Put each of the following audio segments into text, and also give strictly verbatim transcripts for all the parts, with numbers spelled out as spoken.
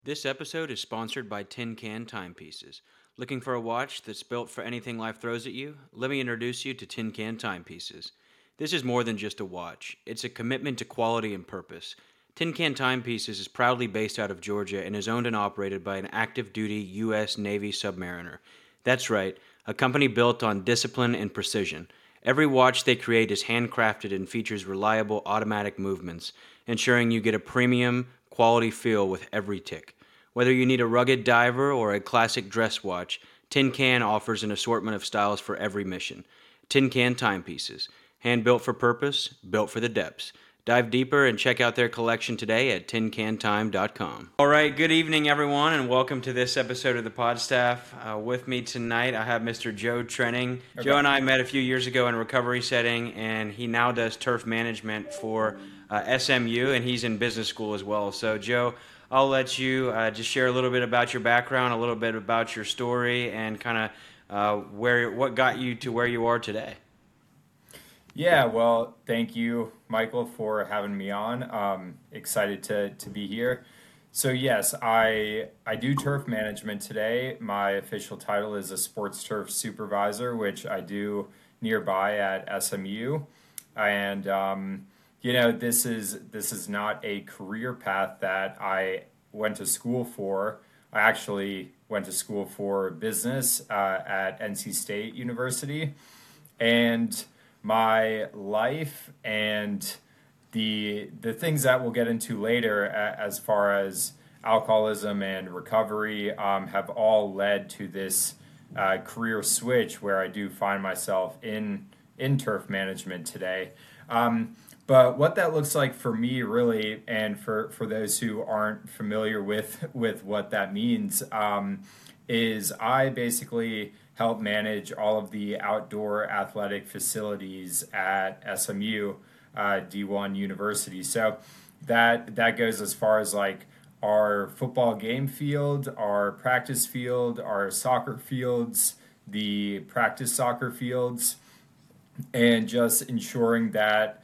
This episode is sponsored by Tin Can Timepieces. Looking for a watch that's built for anything life throws at you? Let me introduce you to Tin Can Timepieces. This is more than just a watch, it's a commitment to quality and purpose. Tin Can Timepieces is proudly based out of Georgia and is owned and operated by an active duty U S Navy submariner. That's right, a company built on discipline and precision. Every watch they create is handcrafted and features reliable automatic movements, ensuring you get a premium, quality feel with every tick. Whether you need a rugged diver or a classic dress watch, Tin Can offers an assortment of styles for every mission. Tin Can Timepieces, hand built for purpose, built for the depths. Dive deeper and check out their collection today at tin can time dot com. All right, good evening, everyone, and welcome to this episode of the Pod Staff. Uh, with me tonight, I have Mister Joe Trenning. Okay. Joe and I met a few years ago in a recovery setting, and he now does turf management for uh, S M U, and he's in business school as well. So, Joe, I'll let you uh, just share a little bit about your background, a little bit about your story, and kind of uh, where what got you to where you are today. Yeah, well, thank you, Michael, for having me on. Um, excited to, to be here. So yes, I I do turf management today. My official title is a sports turf supervisor, which I do nearby at S M U. And um, you know, this is this is not a career path that I went to school for. I actually went to school for business uh, at N C State University, and my life and the the things that we'll get into later as far as alcoholism and recovery um, have all led to this uh, career switch where I do find myself in in turf management today. Um, but what that looks like for me really, and for, for those who aren't familiar with, with what that means, um, is I basically help manage all of the outdoor athletic facilities at S M U uh, D one University. So that that goes as far as like our football game field, our practice field, our soccer fields, the practice soccer fields, and just ensuring that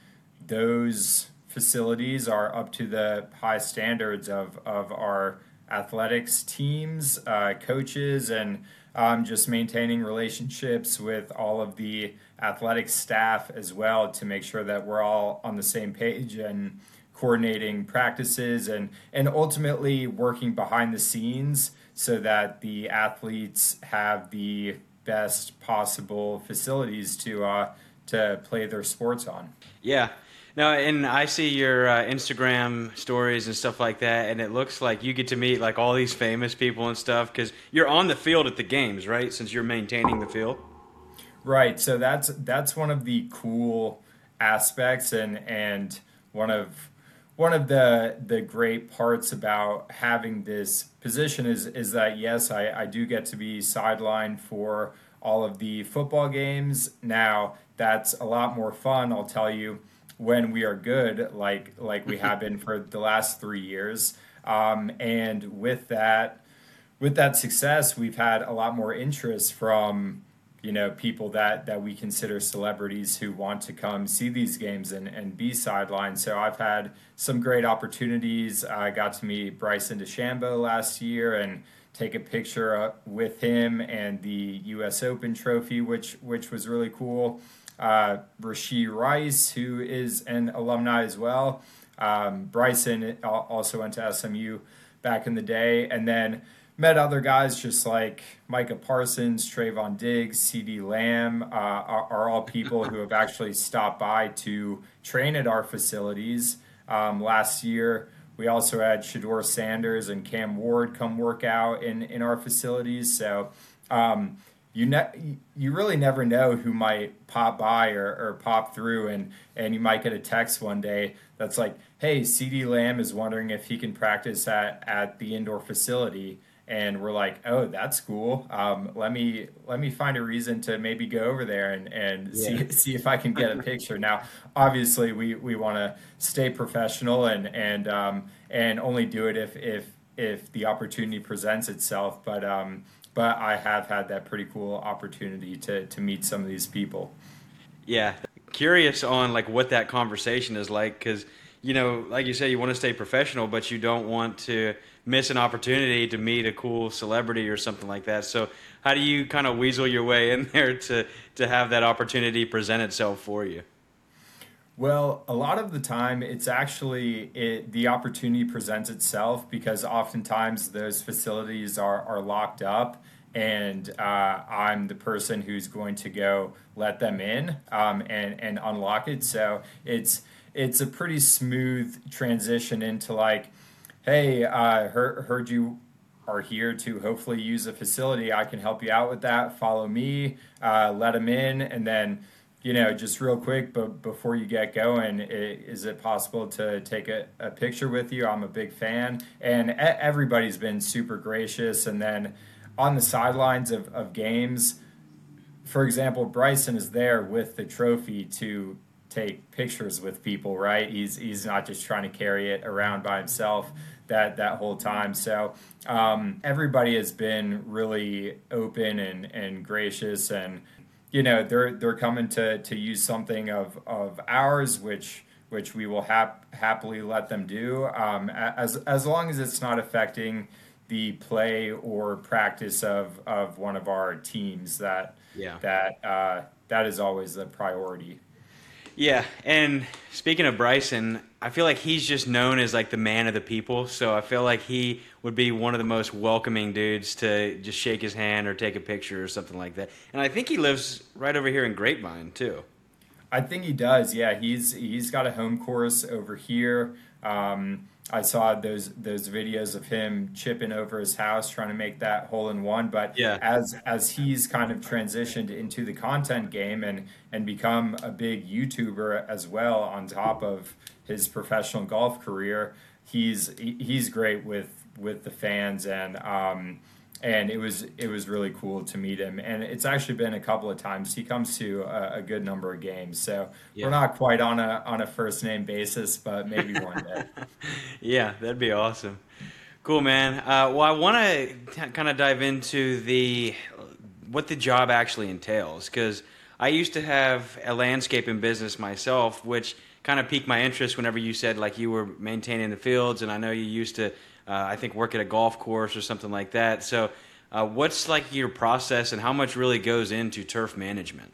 those facilities are up to the high standards of, of our athletics teams, uh, coaches, and um, just maintaining relationships with all of the athletic staff as well to make sure that we're all on the same page and coordinating practices and, and ultimately working behind the scenes so that the athletes have the best possible facilities to uh, to play their sports on. Yeah. No, and I see your uh, Instagram stories and stuff like that, and it looks like you get to meet like all these famous people and stuff because you're on the field at the games, right? Since you're maintaining the field. Right. So that's that's one of the cool aspects, and and one of one of the the great parts about having this position is is that yes, I, I do get to be sidelined for all of the football games. Now that's a lot more fun, I'll tell you, when we are good, like like we have been for the last three years. Um, and with that, with that success, we've had a lot more interest from, you know, people that, that we consider celebrities who want to come see these games and, and be sidelined. So I've had some great opportunities. I got to meet Bryson DeChambeau last year and take a picture with him and the U S Open trophy, which which was really cool. Uh, Rashee Rice, who is an alumni as well. Um, Bryson also went to S M U back in the day, and then met other guys just like Micah Parsons, Trayvon Diggs, CeeDee Lamb, uh, are, are all people who have actually stopped by to train at our facilities. Um, last year, we also had Shedeur Sanders and Cam Ward come work out in, in our facilities. So, um, You ne- you really never know who might pop by or, or pop through, and, and you might get a text one day that's like, hey, CeeDee Lamb is wondering if he can practice at, at the indoor facility. And we're like, oh, that's cool. Um, let me let me find a reason to maybe go over there and, and yeah. see see if I can get a picture. Now, obviously, we, we want to stay professional and and um, and only do it if if if the opportunity presents itself. But um, But I have had that pretty cool opportunity to, to meet some of these people. Yeah. Curious on like what that conversation is like because, you know, like you say, you want to stay professional, but you don't want to miss an opportunity to meet a cool celebrity or something like that. So how do you kind of weasel your way in there to to have that opportunity present itself for you? Well, a lot of the time, it's actually it, the opportunity presents itself because oftentimes those facilities are, are locked up, and uh, I'm the person who's going to go let them in um, and and unlock it. So it's it's a pretty smooth transition into like, hey, uh, heard heard you are here to hopefully use a facility. I can help you out with that. Follow me, uh, let them in, and then you know, just real quick, but before you get going, is it possible to take a, a picture with you? I'm a big fan, and everybody's been super gracious. And then on the sidelines of, of games, for example, Bryson is there with the trophy to take pictures with people, right? He's he's not just trying to carry it around by himself that that whole time. So um, everybody has been really open and, and gracious, and you know they're they're coming to to use something of of ours, which which we will hap- happily let them do, um, as as long as it's not affecting the play or practice of of one of our teams. That Yeah. that uh, that is always the priority. Yeah, and speaking of Bryson, I feel like he's just known as like the man of the people. So I feel like he would be one of the most welcoming dudes to just shake his hand or take a picture or something like that. And I think he lives right over here in Grapevine too. I think he does. Yeah, he's he's got a home course over here. Um, I saw those those videos of him chipping over his house trying to make that hole in one. But Yeah. as as he's kind of transitioned into the content game and and become a big YouTuber as well on top of his professional golf career, he's he's great with with the fans, and um, and it was it was really cool to meet him. And it's actually been a couple of times. He comes to a, a good number of games, so Yeah. we're not quite on a on a first name basis, but maybe one day. Yeah, that'd be awesome. Cool, man. Uh, well, I want to kind of dive into the what the job actually entails, because I used to have a landscaping business myself, which kind of piqued my interest whenever you said like you were maintaining the fields, and I know you used to, uh, I think, work at a golf course or something like that. So, uh, what's like your process, and how much really goes into turf management?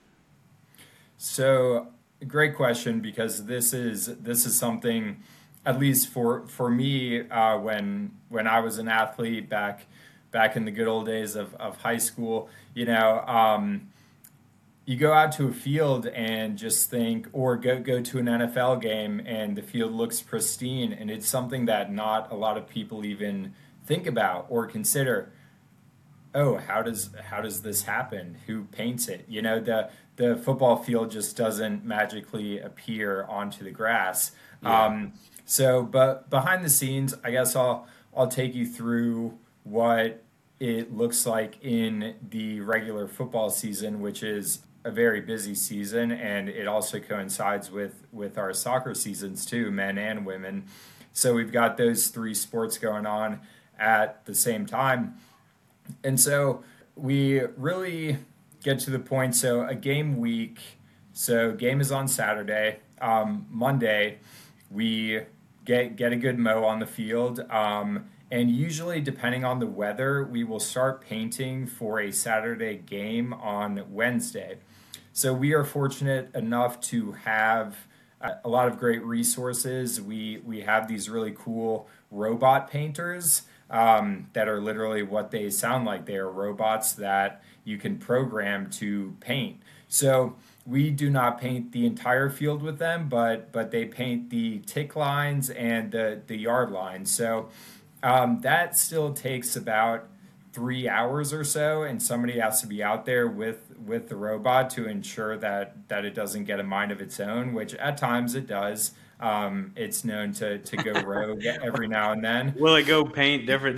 So, great question, because this is this is something, at least for for me, uh, when when I was an athlete back back in the good old days of, of high school, you know, um, you go out to a field and just think, or go go to an N F L game and the field looks pristine, and it's something that not a lot of people even think about or consider. Oh, how does how does this happen? Who paints it? You know, the the football field just doesn't magically appear onto the grass. Yeah. Um, so, but behind the scenes, I guess I'll I'll take you through what it looks like in the regular football season, which is a very busy season, and it also coincides with with our soccer seasons too, men and women. So we've got those three sports going on at the same time. And so we really get to the point. So a game week, so game is on Saturday. Um, Monday, we get get a good mow on the field. Um, and usually, depending on the weather, we will start painting for a Saturday game on Wednesday. So we are fortunate enough to have a a lot of great resources. We we have these really cool robot painters um, that are literally what they sound like. They are robots that you can program to paint. So we do not paint the entire field with them, but but they paint the tick lines and the the yard lines. So um, that still takes about three hours or so, and somebody has to be out there with with the robot to ensure that that it doesn't get a mind of its own, which at times it does. Um, it's known to to go rogue every now and then. Will it go paint different?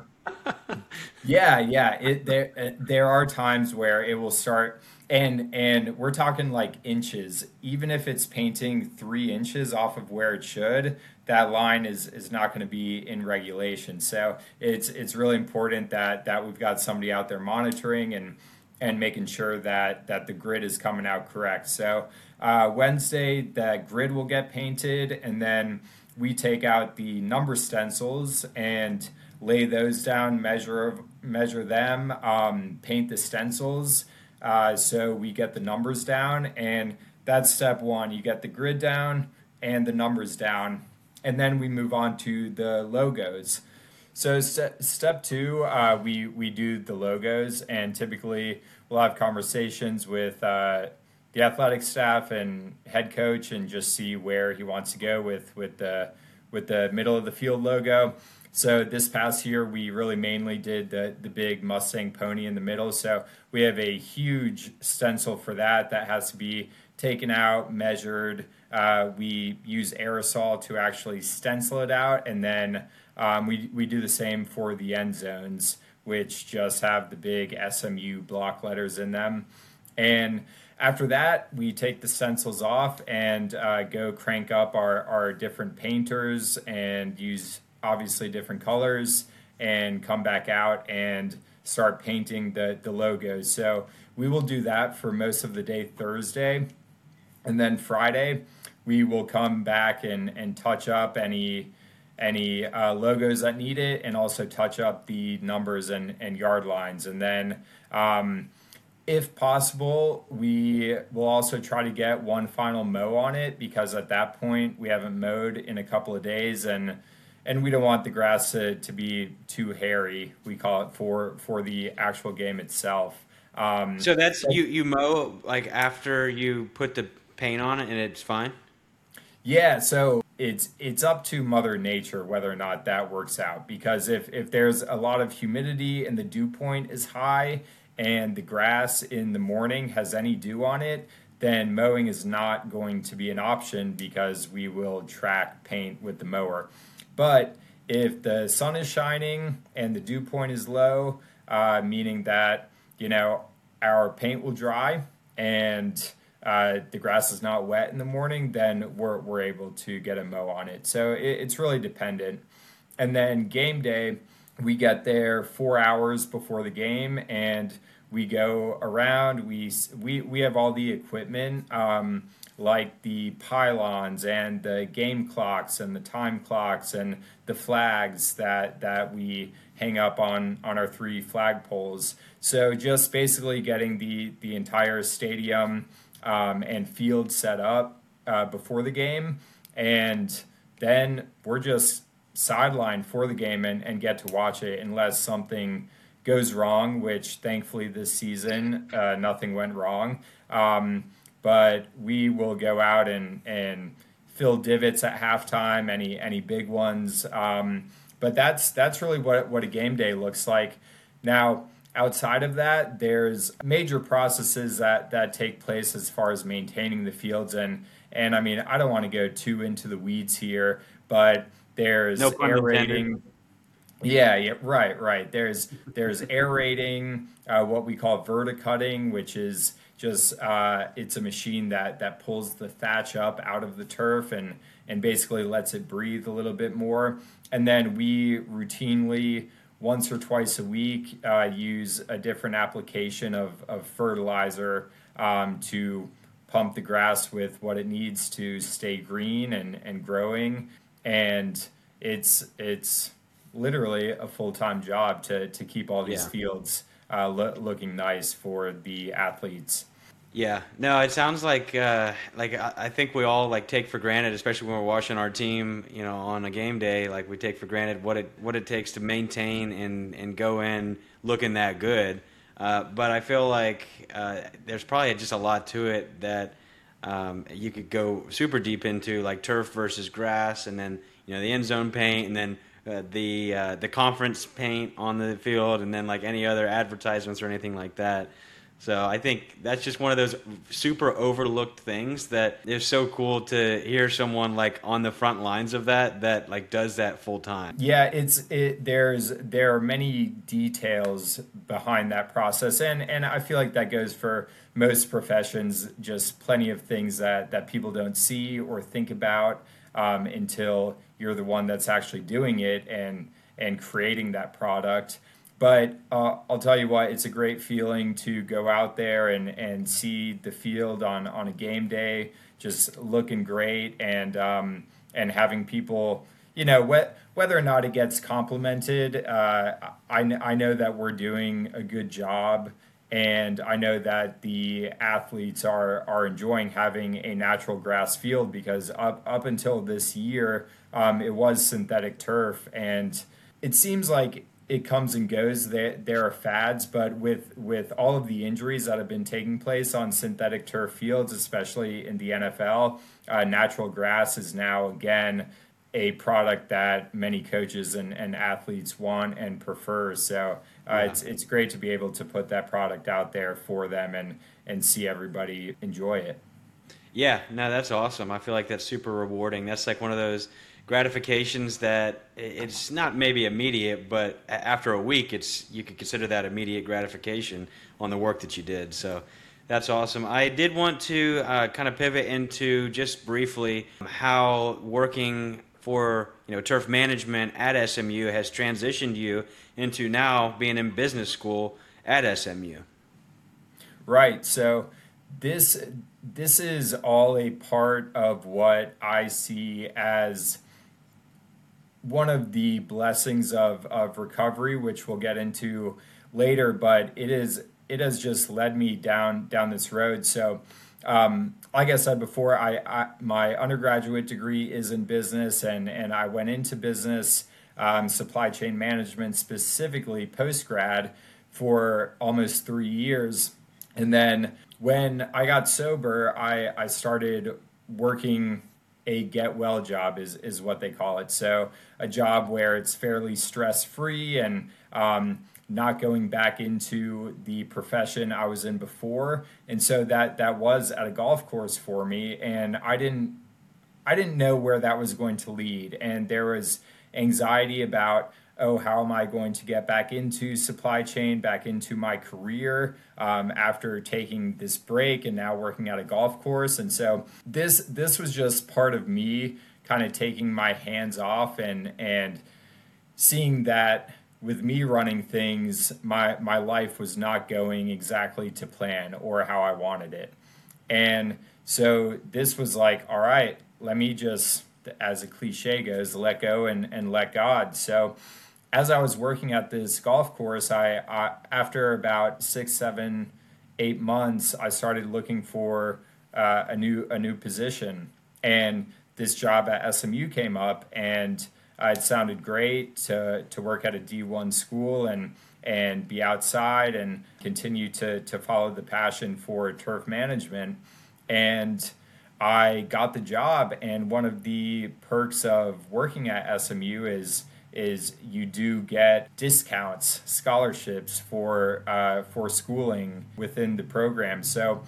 Yeah, yeah. It there uh, there are times where it will start, and and we're talking like inches. Even if it's painting three inches off of where it should, that line is is not going to be in regulation. So it's it's really important that that we've got somebody out there monitoring and and making sure that that the grid is coming out correct. So uh, Wednesday, that grid will get painted, and then we take out the number stencils and lay those down, measure measure them, um, paint the stencils. Uh, so we get the numbers down, and that's step one. You get the grid down and the numbers down, and then we move on to the logos. So st- step two, uh, we we do the logos, and typically we'll have conversations with uh, the athletic staff and head coach, and just see where he wants to go with with the with the middle of the field logo. So this past year, we really mainly did the the big Mustang pony in the middle. So we have a huge stencil for that that has to be taken out, measured. Uh, we use aerosol to actually stencil it out, and then um, we we do the same for the end zones, which just have the big S M U block letters in them. And after that, we take the stencils off and uh, go crank up our, our different painters and use obviously different colors, and come back out and start painting the, the logos. So we will do that for most of the day Thursday. And then Friday, we will come back and, and touch up any any uh, logos that need it, and also touch up the numbers and, and yard lines. And then um, if possible, we will also try to get one final mow on it, because at that point we haven't mowed in a couple of days, and and we don't want the grass to, to be too hairy, we call it, for for the actual game itself. Um, So that's you you mow like after you put the paint on it and it's fine? Yeah, so it's it's up to Mother Nature whether or not that works out. Because if if there's a lot of humidity and the dew point is high, and the grass in the morning has any dew on it, then mowing is not going to be an option, because we will track paint with the mower. But if the sun is shining and the dew point is low, uh, meaning that, you know, our paint will dry, and uh, the grass is not wet in the morning, then we're, we're able to get a mow on it. So it, it's really dependent. And then game day, we get there four hours before the game, and we go around. We we we have all the equipment, um, like the pylons and the game clocks and the time clocks and the flags that that we hang up on on our three flag poles. So just basically getting the the entire stadium um, and field set up uh, before the game, and then we're just sidelined for the game and, and get to watch it, unless something goes wrong, which thankfully this season uh, nothing went wrong. Um, but we will go out and, and fill divots at halftime, any any big ones. Um, but that's that's really what what a game day looks like. Now, outside of that, there's major processes that, that take place as far as maintaining the fields, and and I mean, I don't want to go too into the weeds here, but there's No pun aerating. intended. Yeah, yeah, right, right. There's there's aerating, uh, what we call verticutting, which is just uh, it's a machine that that pulls the thatch up out of the turf and and basically lets it breathe a little bit more. And then we routinely, once or twice a week, uh, use a different application of of fertilizer um, to pump the grass with what it needs to stay green and and growing. And it's it's literally a full-time job to to keep all these Yeah. fields uh, lo- looking nice for the athletes. Yeah, no, it sounds like uh, like I, I think we all like take for granted, especially when we're watching our team, you know, on a game day. Like we take for granted what it what it takes to maintain and and go in looking that good. Uh, but I feel like uh, there's probably just a lot to it that um, you could go super deep into, like turf versus grass, and then you know the end zone paint, and then uh, the uh, the conference paint on the field, and then like any other advertisements or anything like that. So I think that's just one of those super overlooked things that is so cool to hear someone like on the front lines of that that like does that full time. Yeah, it's it. There's there are many details behind that process, and and I feel like that goes for most professions. Just plenty of things that that people don't see or think about um, until you're the one that's actually doing it and and creating that product. But uh, I'll tell you what, it's a great feeling to go out there and, and see the field on, on a game day just looking great, and um, and having people, you know, wh- whether or not it gets complimented, uh, I, I know that we're doing a good job. And I know that the athletes are, are enjoying having a natural grass field because up, up until this year, um, it was synthetic turf. And it seems like it comes and goes. There, there are fads, but with, with all of the injuries that have been taking place on synthetic turf fields, especially in the N F L, uh, natural grass is now again a product that many coaches and, and athletes want and prefer. So uh, Yeah. it's it's great to be able to put that product out there for them and and see everybody enjoy it. Yeah, no, that's awesome. I feel like that's super rewarding. That's like one of those gratifications that i- it's not maybe immediate, but a- after a week, it's you could consider that immediate gratification on the work that you did. So that's awesome. I did want to uh, kind of pivot into just briefly how working for you know turf management at S M U has transitioned you into now being in business school at S M U. Right. So this this is all a part of what I see as one of the blessings of, of recovery, which we'll get into later, but it is it has just led me down down this road. So um, like I said before, I, I my undergraduate degree is in business, and and I went into business, um, supply chain management specifically post grad for almost three years. And then when I got sober, I, I started working a get well job is, is what they call it. So a job where it's fairly stress free and um, not going back into the profession I was in before. And so that that was at a golf course for me, and I didn't I didn't know where that was going to lead. And there was anxiety about, oh, how am I going to get back into supply chain, back into my career um, after taking this break and now working at a golf course. And so this this was just part of me kind of taking my hands off and and seeing that with me running things, my my life was not going exactly to plan or how I wanted it. And so this was like, all right, let me just, as a cliche goes, let go and, and let God. So as I was working at this golf course, I, I after about six, seven, eight months, I started looking for uh, a new a new position, and this job at S M U came up, and uh, it sounded great to to work at a D one school and and be outside and continue to to follow the passion for turf management. And I got the job, and one of the perks of working at S M U is is you do get discounts, scholarships for uh, for schooling within the program. So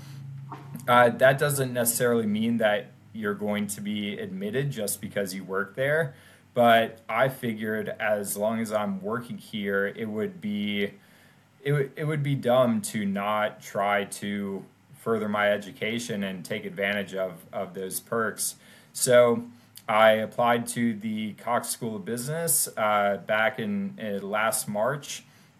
uh, that doesn't necessarily mean that you're going to be admitted just because you work there. But I figured as long as I'm working here, it would be it, would- it would be dumb to not try to further my education and take advantage of, of those perks. So I applied to the Cox School of Business uh, back in uh, last March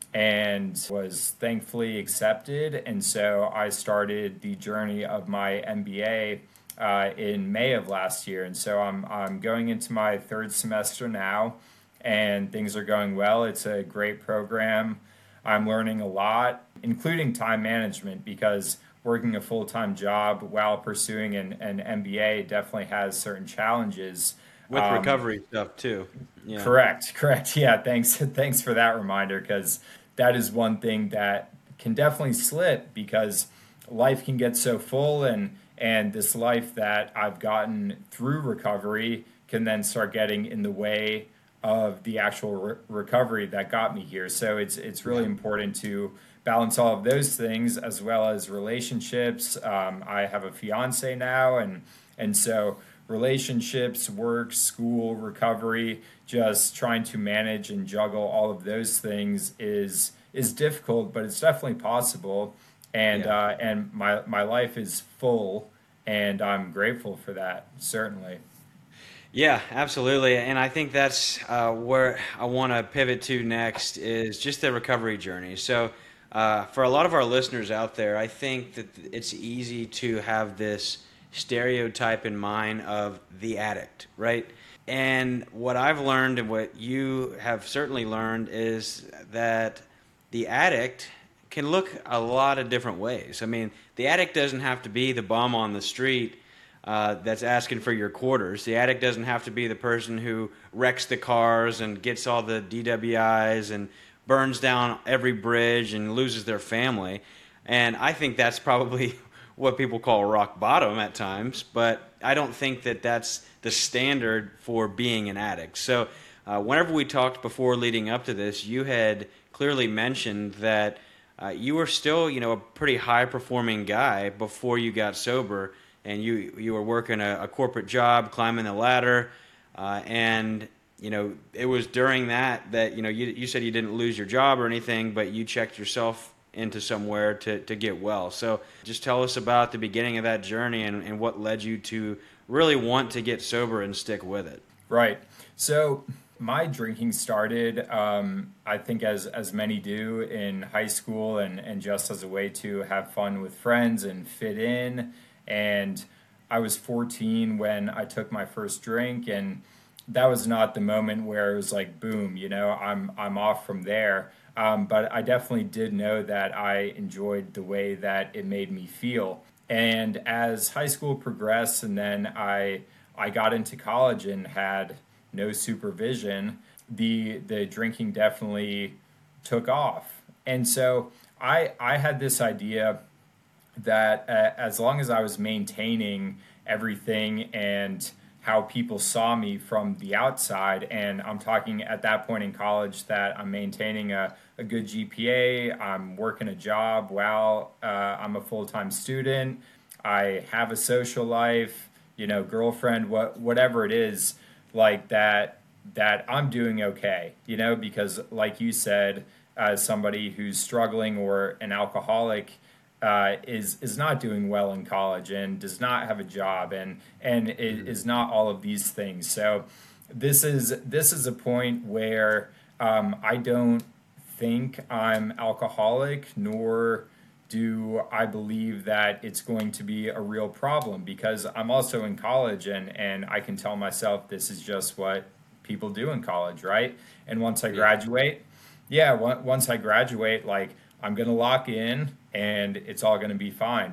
and was thankfully accepted. And so I started the journey of my M B A uh, in May of last year. And so I'm, I'm going into my third semester now, and things are going well. It's a great program. I'm learning a lot, including time management, because working a full-time job while pursuing an, an M B A definitely has certain challenges. With Um, recovery stuff too. Yeah. correct, correct. Yeah, thanks, thanks for that reminder, because that is one thing that can definitely slip because life can get so full, and and this life that I've gotten through recovery can then start getting in the way of the actual re- recovery that got me here. So it's it's really Yeah. important to balance all of those things as well as relationships. Um, I have a fiance now, and and so relationships, work, school, recovery, just trying to manage and juggle all of those things is is difficult, but it's definitely possible. And Yeah. uh, and my my life is full, and I'm grateful for that, certainly. Yeah, absolutely. And I think that's uh, where I want to pivot to next is just the recovery journey. So, uh, for a lot of our listeners out there, I think that it's easy to have this stereotype in mind of the addict, right? And what I've learned and what you have certainly learned is that the addict can look a lot of different ways. I mean, the addict doesn't have to be the bum on the street uh, that's asking for your quarters. The addict doesn't have to be the person who wrecks the cars and gets all the D W Is and burns down every bridge and loses their family. And I think that's probably what people call rock bottom at times, but I don't think that that's the standard for being an addict. So uh, whenever we talked before leading up to this, you had clearly mentioned that uh, you were still, you know, a pretty high-performing guy before you got sober, and you you were working a, a corporate job, climbing the ladder, uh, and you know it was during that that you know you you said you didn't lose your job or anything, but you checked yourself into somewhere to, to get well. So just tell us about the beginning of that journey and, and what led you to really want to get sober and stick with it. Right. So my drinking started, um, I think as, as many do in high school and, and just as a way to have fun with friends and fit in. And I was fourteen when I took my first drink, and that was not the moment where it was like, boom, you know, I'm, I'm off from there. Um, but I definitely did know that I enjoyed the way that it made me feel. And as high school progressed, and then I I got into college and had no supervision, the the drinking definitely took off. And so I I had this idea that uh, as long as I was maintaining everything and how people saw me from the outside, and I'm talking at that point in college that I'm maintaining a, a good G P A, I'm working a job while uh, I'm a full-time student, I have a social life, you know, girlfriend, what whatever it is, like that, that I'm doing okay, you know, because like you said, as somebody who's struggling or an alcoholic, Uh, is is not doing well in college and does not have a job and and is, is not all of these things. So this is this is a point where um, I don't think I'm alcoholic, nor do I believe that it's going to be a real problem, because I'm also in college and and I can tell myself this is just what people do in college, right? And once I graduate, yeah, once I graduate, like, I'm going to lock in and it's all going to be fine.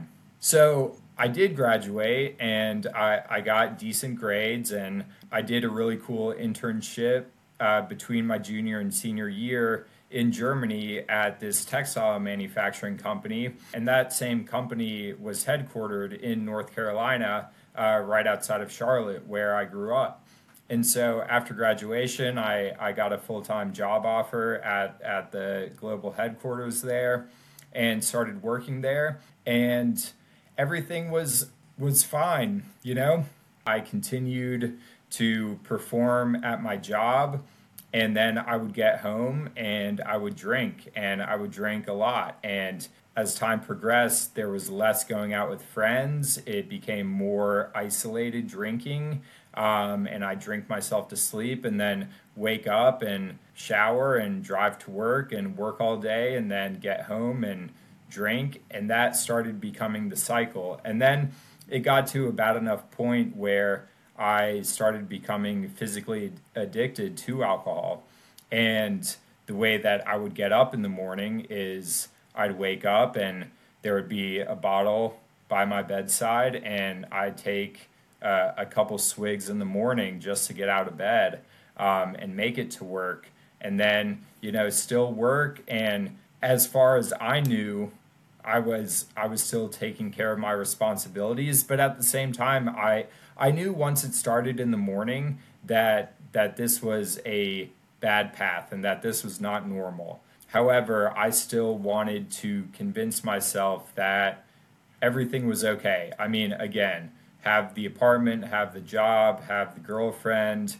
So I did graduate and I, I got decent grades, and I did a really cool internship uh, between my junior and senior year in Germany at this textile manufacturing company. And that same company was headquartered in North Carolina, uh, right outside of Charlotte, where I grew up. And so after graduation, I, I got a full-time job offer at, at the global headquarters there and started working there. And everything was was fine, you know? I continued to perform at my job, and then I would get home and I would drink, and I would drink a lot. And as time progressed, there was less going out with friends. It became more isolated drinking. Um, and I drink myself to sleep and then wake up and shower and drive to work and work all day and then get home and drink. And that started becoming the cycle. And then it got to about enough point where I started becoming physically addicted to alcohol. And the way that I would get up in the morning is I'd wake up and there would be a bottle by my bedside, and I'd take Uh, a couple swigs in the morning just to get out of bed um, and make it to work, and then you know still work. And as far as I knew, I was I was still taking care of my responsibilities, but at the same time, I I knew once it started in the morning that that this was a bad path and that this was not normal. However, I still wanted to convince myself that everything was okay. I mean, again, have the apartment, have the job, have the girlfriend,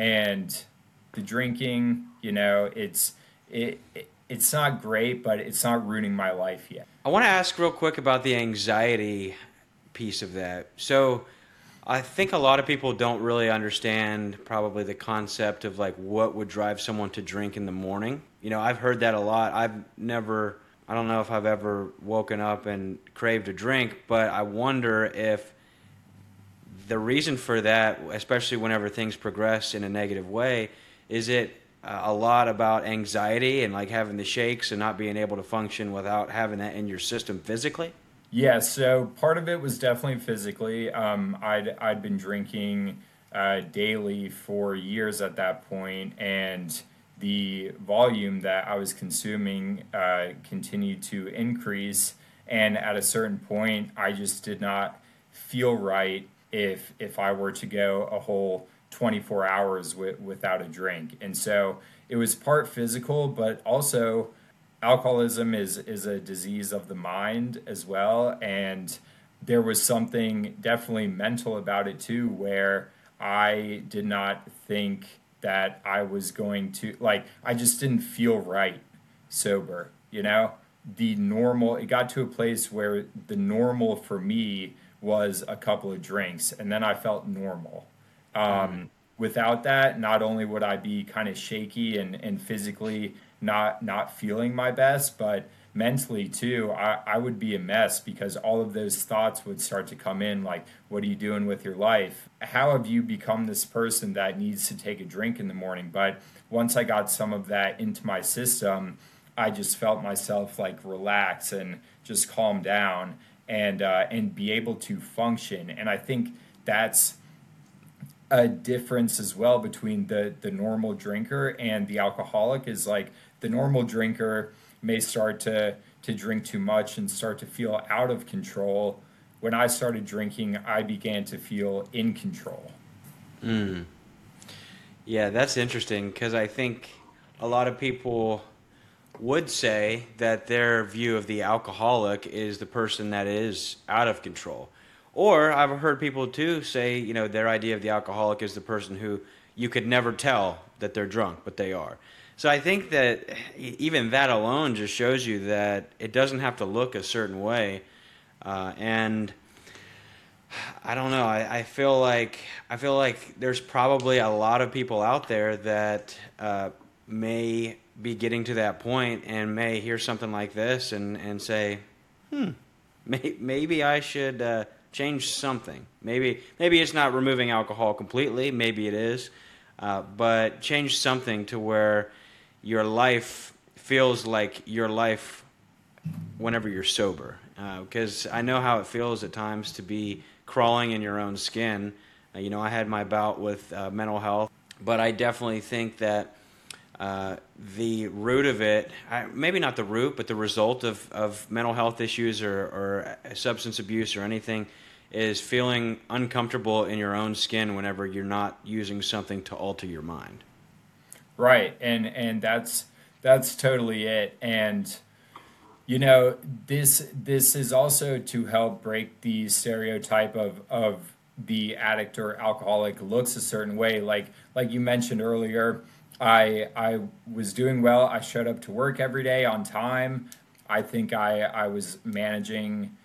and the drinking, you know, it's it, it it's not great, but it's not ruining my life yet. I want to ask real quick about the anxiety piece of that. So I think a lot of people don't really understand probably the concept of like what would drive someone to drink in the morning. You know, I've heard that a lot. I've never, I don't know if I've ever woken up and craved a drink, but I wonder if the reason for that, especially whenever things progress in a negative way, is it uh, a lot about anxiety and like having the shakes and not being able to function without having that in your system physically? Yeah, so part of it was definitely physically. Um, I'd I'd been drinking uh, daily for years at that point, and the volume that I was consuming uh, continued to increase. And at a certain point, I just did not feel right if if I were to go a whole twenty-four hours with, without a drink. And so it was part physical, but also alcoholism is is a disease of the mind as well, and there was something definitely mental about it too, where I did not think that I was going to, like, I just didn't feel right sober, you know? The normal, it got to a place where the normal for me was a couple of drinks, and then I felt normal. Um, without that, not only would I be kind of shaky and, and physically not not feeling my best, but mentally too, I, I would be a mess because all of those thoughts would start to come in, like, what are you doing with your life? How have you become this person that needs to take a drink in the morning? But once I got some of that into my system, I just felt myself like relax and just calm down and uh, and be able to function. And I think that's a difference as well between the the normal drinker and the alcoholic. Is like the normal drinker may start to to drink too much and start to feel out of control. When I started drinking, I began to feel in control. Mm. Yeah, that's interesting because I think a lot of people would say that their view of the alcoholic is the person that is out of control. Or I've heard people too say, you know, their idea of the alcoholic is the person who you could never tell that they're drunk, but they are. So I think that even that alone just shows you that it doesn't have to look a certain way. Uh, and I don't know. I, I feel like I feel like there's probably a lot of people out there that uh, may be getting to that point and may hear something like this and, and say, hmm, may, maybe I should uh, change something. Maybe maybe it's not removing alcohol completely. Maybe it is. Uh, but change something to where your life feels like your life whenever you're sober. Because uh, I know how it feels at times to be crawling in your own skin. Uh, you know, I had my bout with uh, mental health, but I definitely think that uh, the root of it, I, maybe not the root, but the result of, of mental health issues or, or substance abuse or anything is feeling uncomfortable in your own skin whenever you're not using something to alter your mind. Right, and and that's that's totally it. And you know, this this is also to help break the stereotype of of the addict or alcoholic looks a certain way. Like like you mentioned earlier, I I was doing well. I showed up to work every day on time. I think I I was managing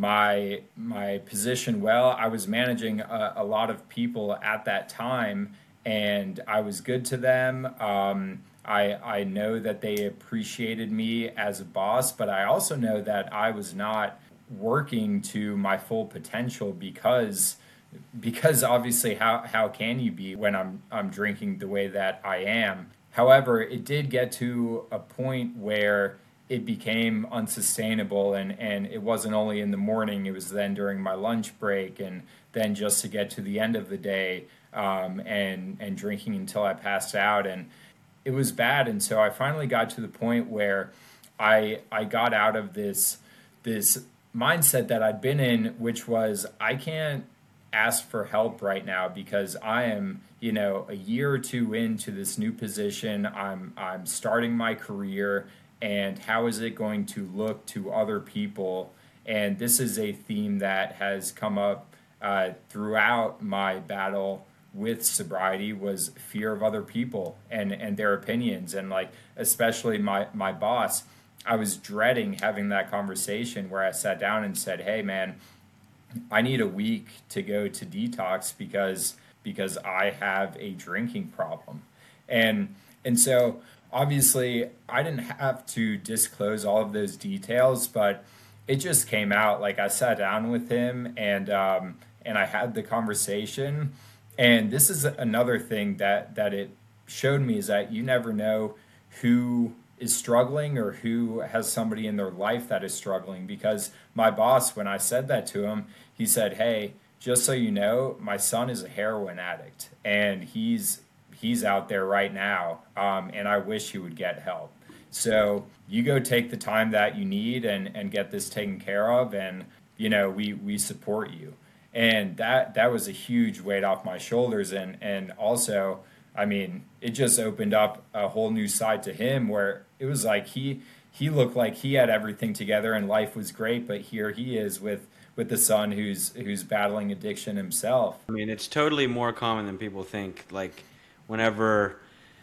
my my position well. I was managing a, a lot of people at that time, and I was good to them. Um, I I know that they appreciated me as a boss, but I also know that I was not working to my full potential because because obviously how how can you be when I'm I'm drinking the way that I am? However, it did get to a point where it became unsustainable, and, and it wasn't only in the morning, it was then during my lunch break, and then just to get to the end of the day um, and and drinking until I passed out, and it was bad. And so I finally got to the point where I I got out of this this mindset that I'd been in, which was I can't ask for help right now because I am, you know, a year or two into this new position. I'm I'm starting my career, and how is it going to look to other people? And this is a theme that has come up uh, throughout my battle with sobriety, was fear of other people and, and their opinions. And like, especially my, my boss, I was dreading having that conversation where I sat down and said, hey man, I need a week to go to detox because because I have a drinking problem. And and so obviously I didn't have to disclose all of those details, but it just came out. Like I sat down with him and um, and I had the conversation. And this is another thing that that it showed me, is that you never know who is struggling or who has somebody in their life that is struggling. Because my boss, when I said that to him, he said, "Hey, just so you know, my son is a heroin addict, and he's he's out there right now, um, and I wish he would get help. So you go take the time that you need and, and get this taken care of, and you know we we support you." And that that was a huge weight off my shoulders, and and also, I mean, it just opened up a whole new side to him, where it was like he he looked like he had everything together and life was great, but here he is with with the son who's who's battling addiction himself. I mean, it's totally more common than people think. Like, whenever,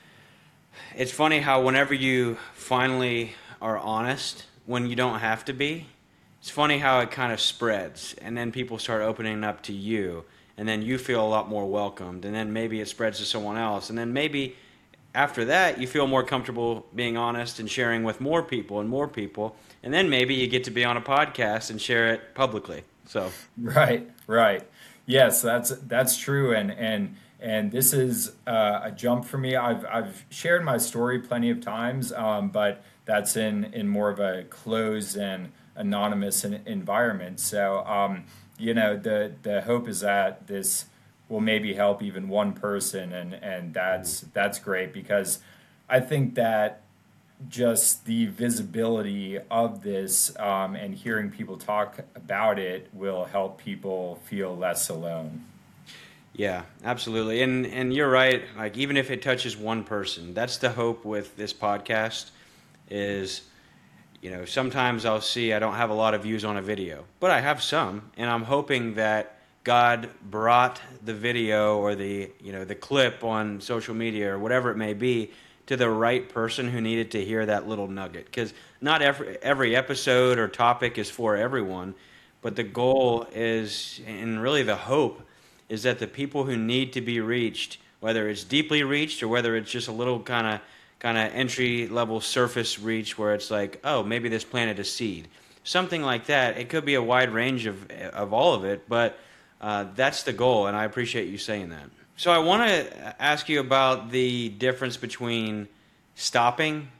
it's funny how whenever you finally are honest, when you don't have to be, it's funny how it kind of spreads, and then people start opening up to you, and then you feel a lot more welcomed, and then maybe it spreads to someone else, and then maybe after that you feel more comfortable being honest and sharing with more people and more people, and then maybe you get to be on a podcast and share it publicly. So right, right, yes, that's that's true, and and and this is uh, a jump for me. I've I've shared my story plenty of times, um, but that's in in more of a closed and anonymous environment. So, um, you know, the the hope is that this will maybe help even one person, and and that's that's great, because I think that just the visibility of this, um, and hearing people talk about it will help people feel less alone. yeah, absolutely. And and you're right. Like, even if it touches one person, that's the hope with this podcast is, you know, sometimes I'll see I don't have a lot of views on a video, but I have some, and I'm hoping that God brought the video or the, you know, the clip on social media or whatever it may be to the right person who needed to hear that little nugget. Because not every every episode or topic is for everyone, but the goal is, and really the hope, is that the people who need to be reached, whether it's deeply reached or whether it's just a little kind of kind of entry level surface reach, where it's like, oh, maybe this planted a seed, something like that. It could be a wide range of of all of it, but uh, that's the goal, and I appreciate you saying that. So I want to ask you about the difference between stopping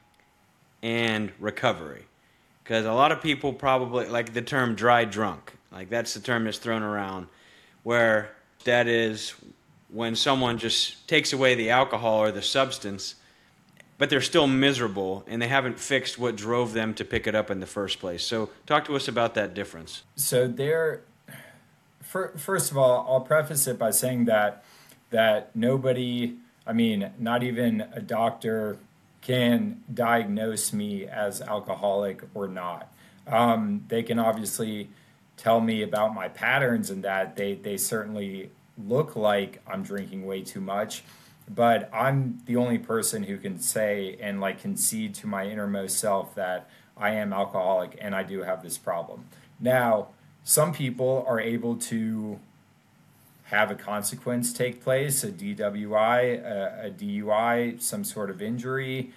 and recovery, because a lot of people probably like the term dry drunk. Like, that's the term that's thrown around, where that is when someone just takes away the alcohol or the substance, but they're still miserable and they haven't fixed what drove them to pick it up in the first place. So talk to us about that difference. So there, for, first of all, I'll preface it by saying that that nobody, I mean, not even a doctor can diagnose me as alcoholic or not. Um, they can obviously tell me about my patterns, and that they, they certainly look like I'm drinking way too much. But I'm the only person who can say and like concede to my innermost self that I am alcoholic and I do have this problem. Now, some people are able to have a consequence take place, a D W I, a, a D U I, some sort of injury,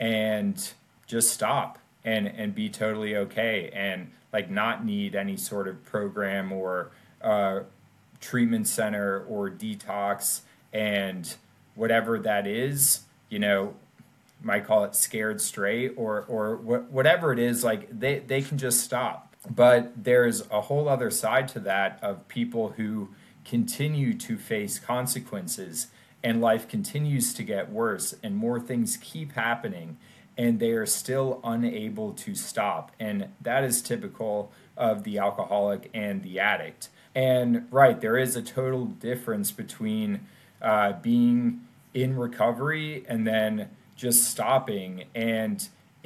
and just stop and, and be totally okay, and like not need any sort of program or uh, treatment center or detox, and whatever that is, you know, might call it scared straight or or wh- whatever it is, like they, they can just stop. But there's a whole other side to that of people who continue to face consequences, and life continues to get worse and more things keep happening, and they are still unable to stop. And that is typical of the alcoholic and the addict. And right, there is a total difference between uh, being in recovery and then just stopping. And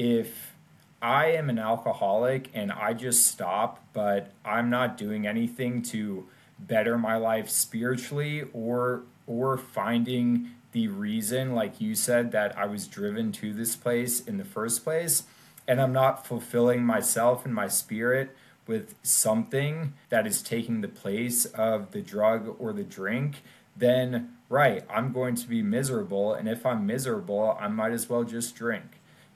if I am an alcoholic and I just stop, but I'm not doing anything to better my life spiritually, or or finding the reason, like you said, that I was driven to this place in the first place, and I'm not fulfilling myself and my spirit with something that is taking the place of the drug or the drink, then right, I'm going to be miserable. And if I'm miserable, I might as well just drink.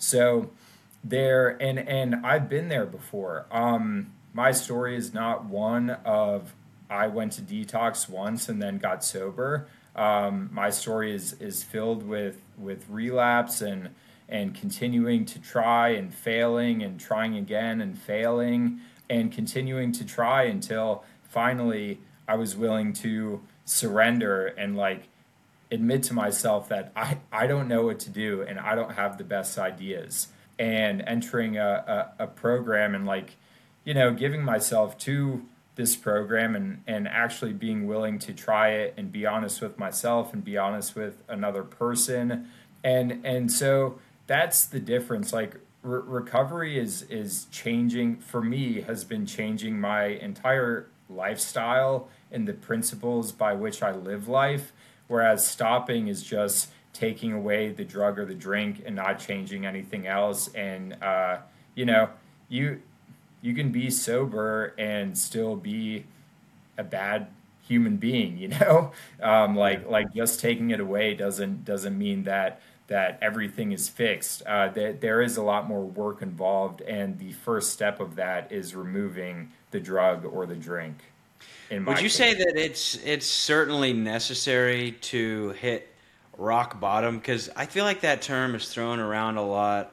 So there, and and I've been there before. Um, my story is not one of I went to detox once and then got sober. Um, my story is is filled with with relapse and and continuing to try and failing and trying again and failing and continuing to try until finally I was willing to surrender and like admit to myself that I, I don't know what to do and I don't have the best ideas. And entering a, a, a program and like, you know, giving myself to this program and, and actually being willing to try it and be honest with myself and be honest with another person. And and so that's the difference. Like re- recovery is is changing for me, has been changing my entire lifestyle and the principles by which I live life, whereas stopping is just taking away the drug or the drink and not changing anything else. And uh, you know, you you can be sober and still be a bad human being. You know, um, like like just taking it away doesn't doesn't mean that that everything is fixed. Uh, that there is a lot more work involved, and the first step of that is removing the drug or the drink. In my Would you case. say that it's it's certainly necessary to hit rock bottom? Because I feel like that term is thrown around a lot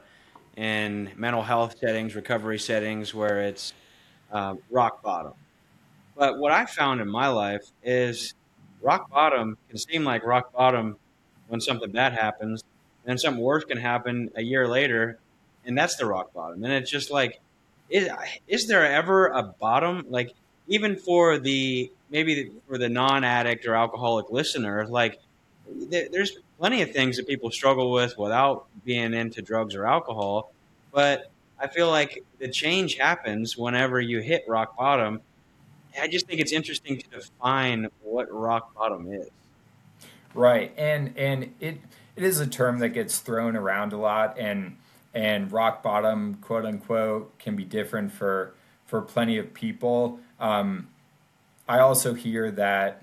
in mental health settings, recovery settings, where it's uh, rock bottom. But what I found in my life is rock bottom can seem like rock bottom when something bad happens, and then something worse can happen a year later, and that's the rock bottom. And it's just like, is, is there ever a bottom? Like, even for the maybe for the non-addict or alcoholic listener, like there, there's plenty of things that people struggle with without being into drugs or alcohol. But I feel like the change happens whenever you hit rock bottom. I just think it's interesting to define what rock bottom is. Right, and and it it is a term that gets thrown around a lot, and and rock bottom, quote unquote, can be different for for plenty of people. Um, I also hear that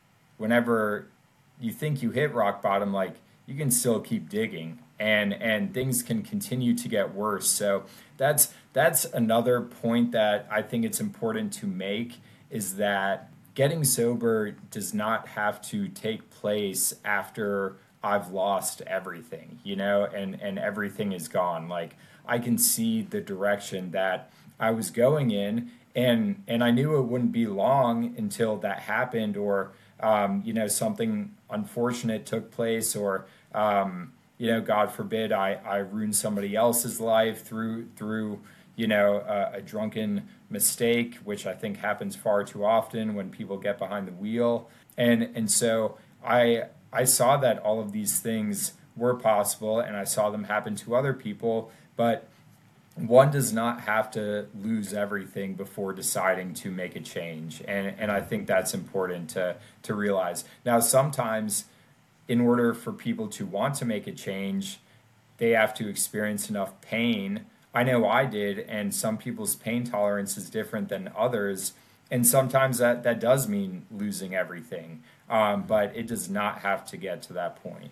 whenever you think you hit rock bottom, like you can still keep digging, and and things can continue to get worse. So that's that's another point that I think it's important to make, is that getting sober does not have to take place after I've lost everything, you know, and, and everything is gone. Like I can see the direction that I was going in, and and I knew it wouldn't be long until that happened, or um, you know, something unfortunate took place, or um, you know, God forbid, I, I ruined somebody else's life through through you know, a, a drunken mistake, which I think happens far too often when people get behind the wheel. And and so I I saw that all of these things were possible, and I saw them happen to other people, but one does not have to lose everything before deciding to make a change. And and I think that's important to to realize. Now, sometimes in order for people to want to make a change, they have to experience enough pain. I know I did, and some people's pain tolerance is different than others. And sometimes that, that does mean losing everything, um, but it does not have to get to that point.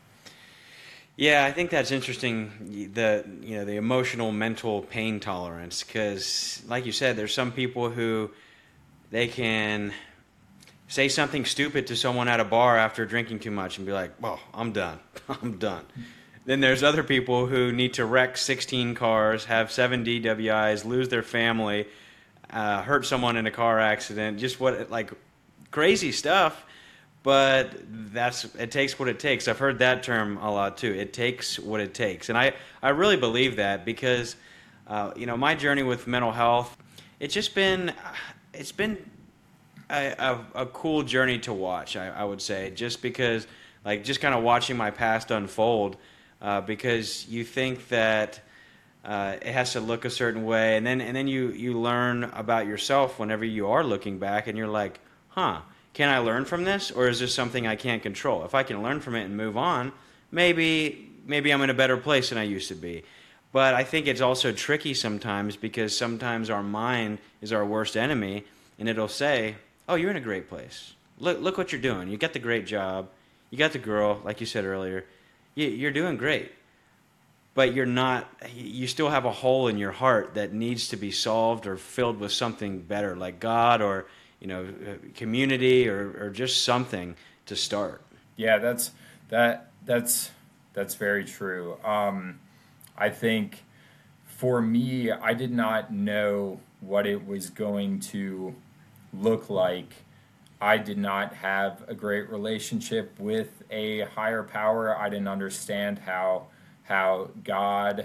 Yeah, I think that's interesting. The you know the emotional, mental pain tolerance, because like you said, there's some people who they can say something stupid to someone at a bar after drinking too much and be like, "Well, I'm done. I'm done." Then there's other people who need to wreck sixteen cars, have seven D W Is, lose their family, uh, hurt someone in a car accident, just what like crazy stuff. But that's it takes what it takes. I've heard that term a lot too. It takes what it takes, and I, I really believe that because uh, you know my journey with mental health, it's just been it's been a, a, a cool journey to watch. I, I would say just because like just kind of watching my past unfold. Uh, because you think that uh, it has to look a certain way, and then and then you, you learn about yourself whenever you are looking back, and you're like, huh, can I learn from this, or is this something I can't control? If I can learn from it and move on, maybe maybe I'm in a better place than I used to be. But I think it's also tricky sometimes because sometimes our mind is our worst enemy, and it'll say, oh, you're in a great place. Look look what you're doing. You got the great job. You got the girl, like you said earlier. You're doing great, but you're not, you still have a hole in your heart that needs to be solved or filled with something better, like God or, you know, community or, or just something to start. Yeah, that's that that's that's very true. Um, I think for me, I did not know what it was going to look like. I did not have a great relationship with a higher power. I didn't understand how how God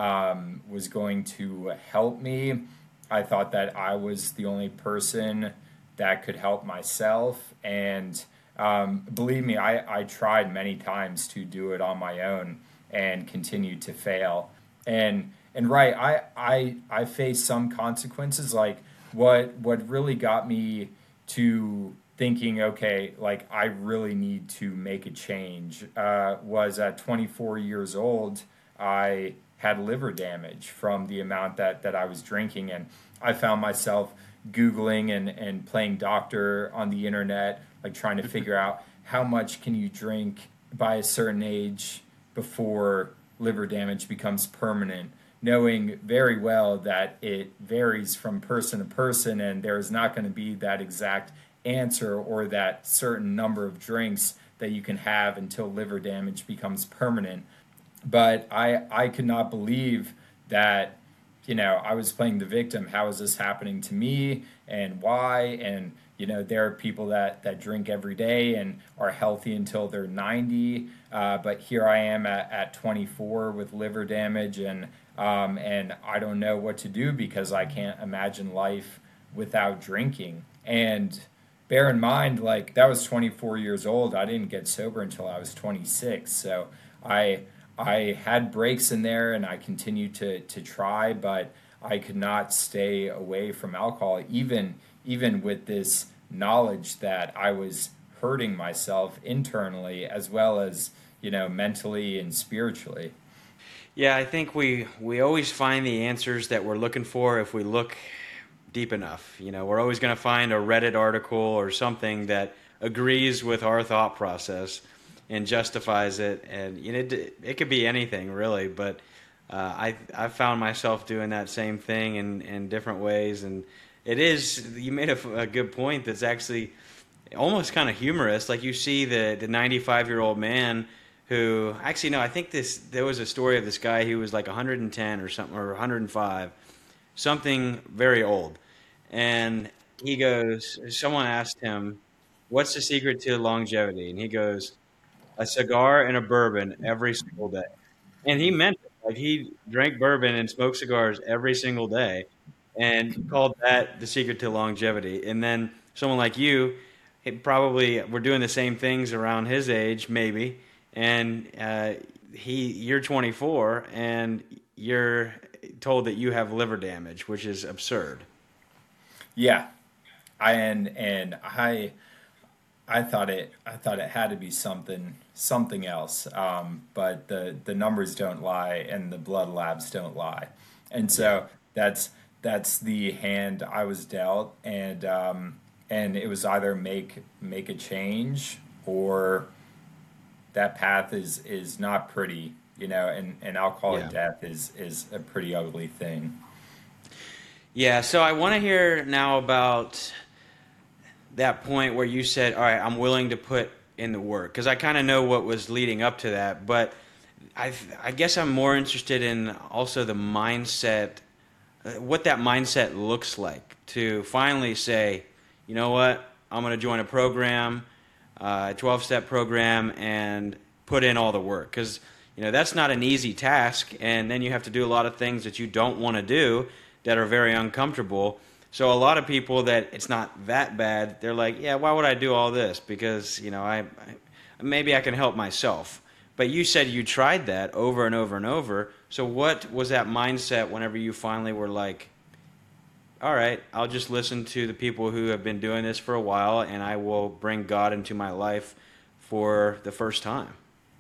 um, was going to help me. I thought that I was the only person that could help myself, and um, believe me, I, I tried many times to do it on my own and continued to fail. And and right, I I I faced some consequences. Like what what really got me to thinking, okay, like I really need to make a change, uh, was at twenty-four years old. I had liver damage from the amount that, that I was drinking. And I found myself Googling and, and playing doctor on the internet, like trying to figure out how much can you drink by a certain age before liver damage becomes permanent, knowing very well that it varies from person to person and there is not going to be that exact answer or that certain number of drinks that you can have until liver damage becomes permanent. But I I could not believe that, you know, I was playing the victim. How is this happening to me and why? And, you know, there are people that, that drink every day and are healthy until they're ninety. Uh, but here I am at, at twenty-four with liver damage, and um, and I don't know what to do because I can't imagine life without drinking. And bear in mind, like, that was twenty-four years old. I didn't get sober until I was twenty-six. So I I had breaks in there and I continued to, to try, but I could not stay away from alcohol, even even with this knowledge that I was hurting myself internally as well as, you know, mentally and spiritually. Yeah, I think we we always find the answers that we're looking for if we look deep enough. You know, we're always going to find a Reddit article or something that agrees with our thought process and justifies it. And you know, it, it could be anything really, but uh, I I found myself doing that same thing in, in different ways. And it is, you made a, a good point that's actually almost kind of humorous. Like you see the the ninety-five year old man who actually no, I think this there was a story of this guy who was like one hundred ten or something, or one hundred five, something very old. And he goes, someone asked him, "What's the secret to longevity?" And he goes, "A cigar and a bourbon every single day." And he meant it. Like he drank bourbon and smoked cigars every single day and called that the secret to longevity. And then someone like you, it probably were doing the same things around his age, maybe. And uh, he, you're twenty-four and you're told that you have liver damage, which is absurd. Yeah, I and and I I thought it I thought it had to be something something else. Um, but the the numbers don't lie and the blood labs don't lie, and Yeah. so that's that's the hand I was dealt, and um, and it was either make make a change or that path is is not pretty, you know, and and alcoholic Yeah. death is is a pretty ugly thing. Yeah. So I want to hear now about that point where you said, "All right, I'm willing to put in the work," because I kind of know what was leading up to that, but I I guess I'm more interested in also the mindset, uh, what that mindset looks like to finally say, you know what, I'm going to join a program, uh, a twelve step program, and put in all the work, because you know that's not an easy task, and then you have to do a lot of things that you don't want to do that are very uncomfortable. So a lot of people that it's not that bad, they're like, yeah, why would I do all this? Because, you know, I, I maybe I can help myself. But you said you tried that over and over and over. So what was that mindset whenever you finally were like, all right, I'll just listen to the people who have been doing this for a while and I will bring God into my life for the first time?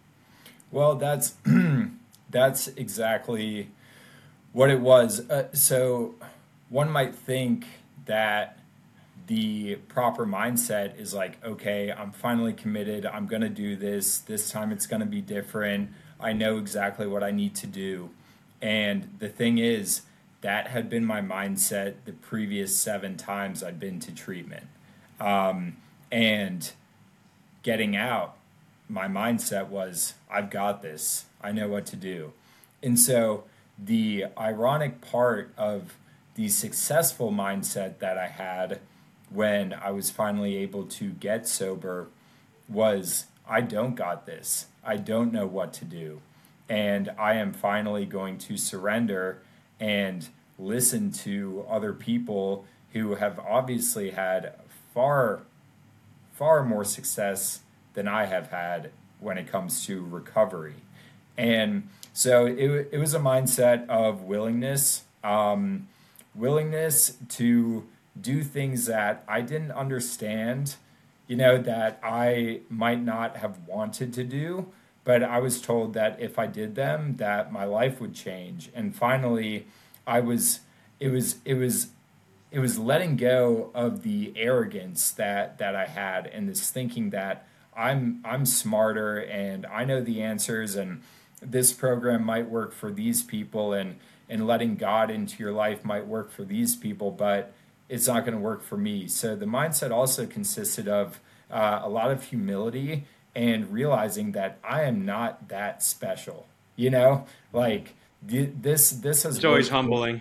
Well, that's that's exactly what it was. Uh, so one might think that the proper mindset is like, okay, I'm finally committed. I'm going to do this. This time it's going to be different. I know exactly what I need to do. And the thing is, that had been my mindset the previous seven times I'd been to treatment. And getting out, my mindset was, I've got this. I know what to do. And so the ironic part of the successful mindset that I had when I was finally able to get sober was, I don't got this. I don't know what to do. And I am finally going to surrender and listen to other people who have obviously had far, far more success than I have had when it comes to recovery. And so it, it was a mindset of willingness, um, willingness to do things that I didn't understand, you know, that I might not have wanted to do, but I was told that if I did them, that my life would change. And finally, I was, it was, it was, it was letting go of the arrogance that that I had and this thinking that I'm I'm smarter and I know the answers and this program might work for these people and and letting God into your life might work for these people, but it's not going to work for me. So the mindset also consisted of uh, a lot of humility and realizing that I am not that special. You know, like th- this this has It's always worked. humbling.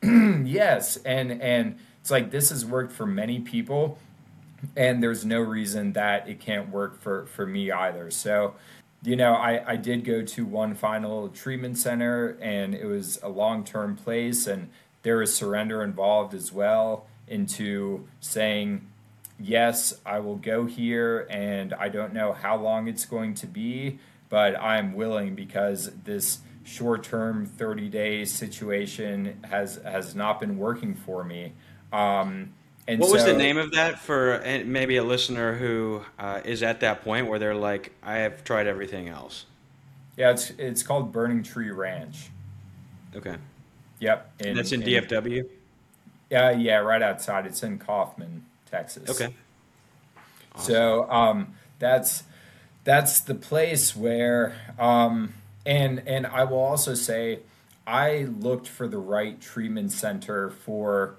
Yes, and and it's like this has worked for many people, and there's no reason that it can't work for for me either. So, you know, I I did go to one final treatment center, and it was a long term place, and there was surrender involved as well into saying, yes, I will go here, and I don't know how long it's going to be, but I'm willing because this short-term thirty-day situation has has not been working for me. Um, and What was the so, name of that for uh, maybe a listener who uh, is at that point where they're like, I have tried everything else? yeah, it's it's called Burning Tree Ranch. Okay. Yep, And that's in in in D F W? yeah yeah right outside. It's in Kaufman, Texas. Okay. Awesome. So um, that's that's the place where um, and and I will also say I looked for the right treatment center for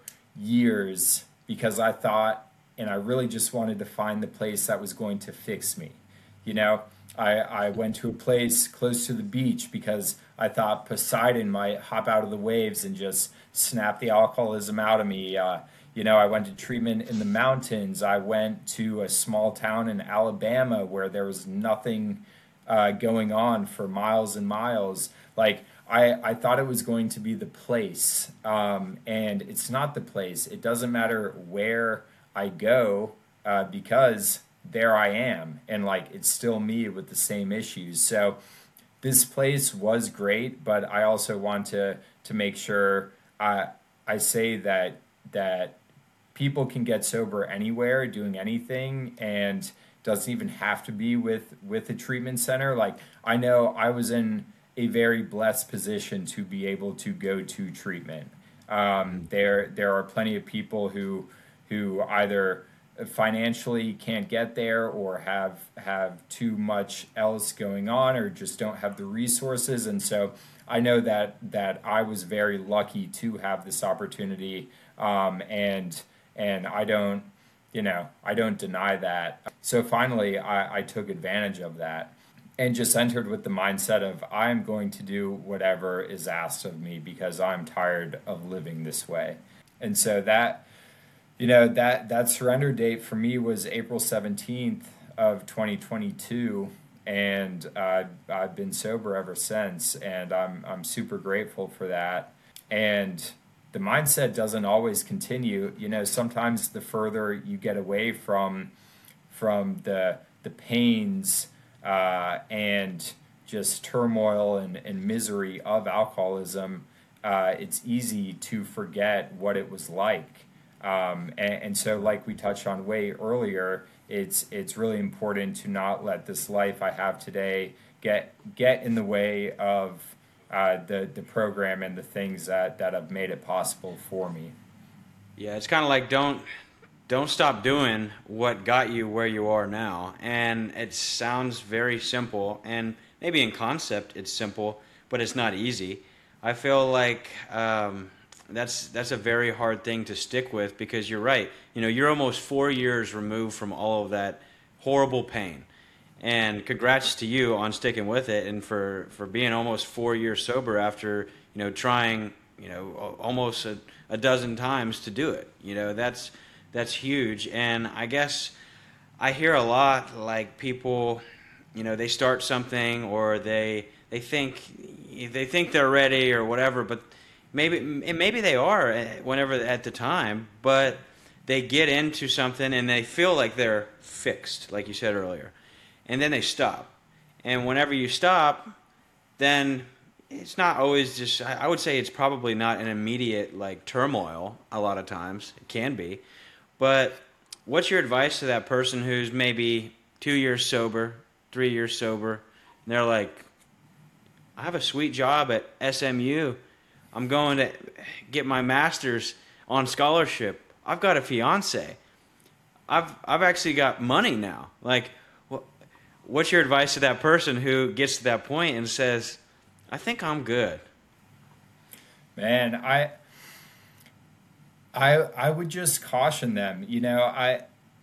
years because I thought and I really just wanted to find the place that was going to fix me. You know, I I went to a place close to the beach because I thought Poseidon might hop out of the waves and just snap the alcoholism out of me. Uh, you know, I went to treatment in the mountains. I went to a small town in Alabama where there was nothing uh, going on for miles and miles. Like, I, I thought it was going to be the place, um, and it's not the place. It doesn't matter where I go uh, because there I am, and like it's still me with the same issues. So this place was great, but I also want to to make sure I I say that that people can get sober anywhere doing anything and doesn't even have to be with with a treatment center. Like I know I was in a very blessed position to be able to go to treatment. Um, there there are plenty of people who who either financially can't get there or have have too much else going on or just don't have the resources. And so I know that that I was very lucky to have this opportunity, um, and and I don't, you know, I don't deny that. So finally, I, I took advantage of that and just entered with the mindset of I'm going to do whatever is asked of me because I'm tired of living this way. And so that, you know, that that surrender date for me was April seventeenth of twenty twenty-two, and uh, I've been sober ever since, and I'm I'm super grateful for that. And the mindset doesn't always continue. You know, sometimes the further you get away from from the the pains uh, and just turmoil and, and misery of alcoholism, uh, it's easy to forget what it was like. Um, and, and so, like we touched on way earlier, it's it's really important to not let this life I have today get get in the way of uh, the the program and the things that, that have made it possible for me. Yeah, it's kind of like don't don't stop doing what got you where you are now. And it sounds very simple, and maybe in concept it's simple, but it's not easy. I feel like um, that's that's a very hard thing to stick with because you're right. You know, you're almost four years removed from all of that horrible pain. And congrats to you on sticking with it and for, for being almost four years sober after, you know, trying, you know, almost a, a dozen times to do it. You know, that's that's huge. And I guess I hear a lot like people, you know, they start something or they they think they think they're ready or whatever, but maybe maybe they are whenever at the time, but they get into something and they feel like they're fixed, like you said earlier, and then they stop. And whenever you stop, then it's not always just. I would say it's probably not an immediate like turmoil. A lot of times it can be, but what's your advice to that person who's maybe two years sober, three years sober, and they're like, I have a sweet job at S M U. I'm going to get my master's on scholarship. I've got a fiance. I've I've actually got money now. Like, what, what's your advice to that person who gets to that point and says, I think I'm good? Man, I I I would just caution them. You know, I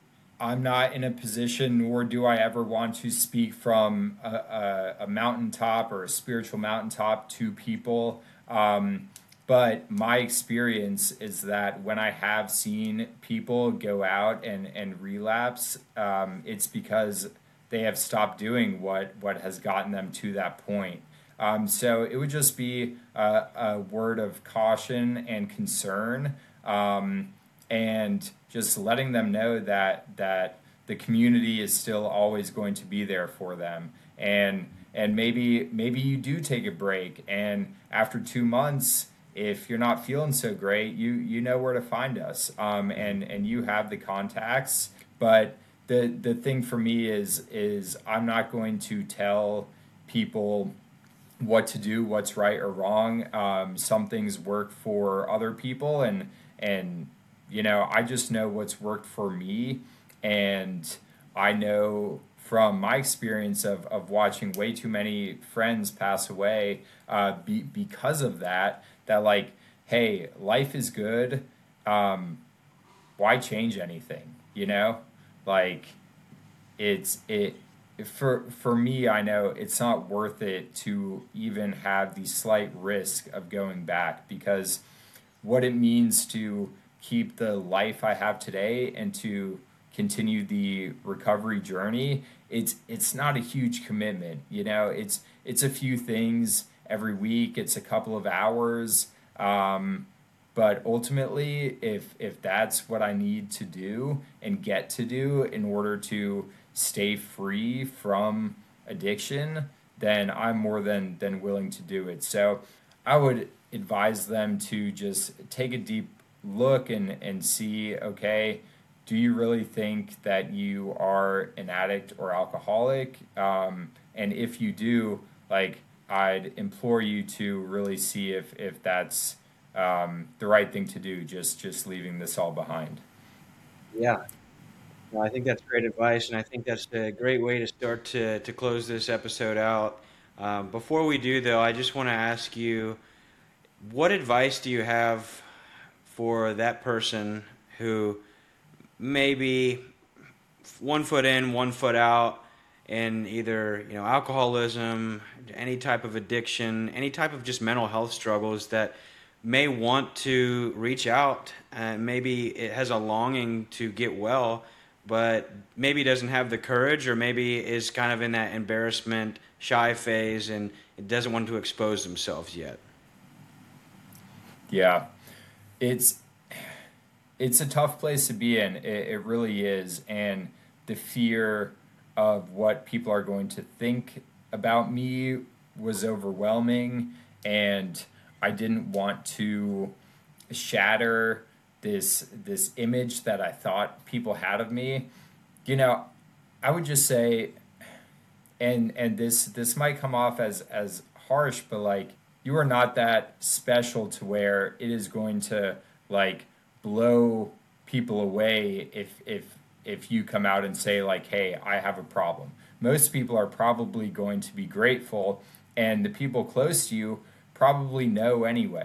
I'm not in a position, nor do I ever want to speak from a, a, a mountaintop or a spiritual mountaintop to people. Um, but my experience is that when I have seen people go out and, and relapse, um, it's because they have stopped doing what, what has gotten them to that point. Um, so it would just be a, a word of caution and concern, um, and just letting them know that that the community is still always going to be there for them. And and maybe maybe you do take a break, and after two months, if you're not feeling so great, you you know where to find us, um, and and you have the contacts. But the the thing for me is is I'm not going to tell people what to do, what's right or wrong. Um, some things work for other people, and and you know, I just know what's worked for me, and I know from my experience of, of watching way too many friends pass away uh, be, because of that, that like, hey, life is good. Um, why change anything? You know, like it's it for for me. I know it's not worth it to even have the slight risk of going back, because what it means to keep the life I have today and to continue the recovery journey, it's it's not a huge commitment. You know, it's it's a few things every week, it's a couple of hours, um, but ultimately, if if that's what I need to do and get to do in order to stay free from addiction, then I'm more than than willing to do it. So I would advise them to just take a deep look and, and see, okay, do you really think that you are an addict or alcoholic? Um, and if you do, like, I'd implore you to really see if, if that's um, the right thing to do, just, just leaving this all behind. Yeah. Well, I think that's great advice, and I think that's a great way to start to, to close this episode out. Um, before we do, though, I just want to ask you, what advice do you have for that person who maybe one foot in, one foot out in either, you know, alcoholism, any type of addiction, any type of just mental health struggles, that may want to reach out and maybe it has a longing to get well, but maybe doesn't have the courage, or maybe is kind of in that embarrassment, shy phase, and it doesn't want to expose themselves yet? Yeah, it's it's a tough place to be in. It, it really is, and the fear of what people are going to think about me was overwhelming, and I didn't want to shatter this this image that I thought people had of me. You know, I would just say, and and this this might come off as as harsh, but like, you are not that special to where it is going to like blow people away if if if you come out and say like, hey, I have a problem. Most people are probably going to be grateful, and the people close to you probably know anyway.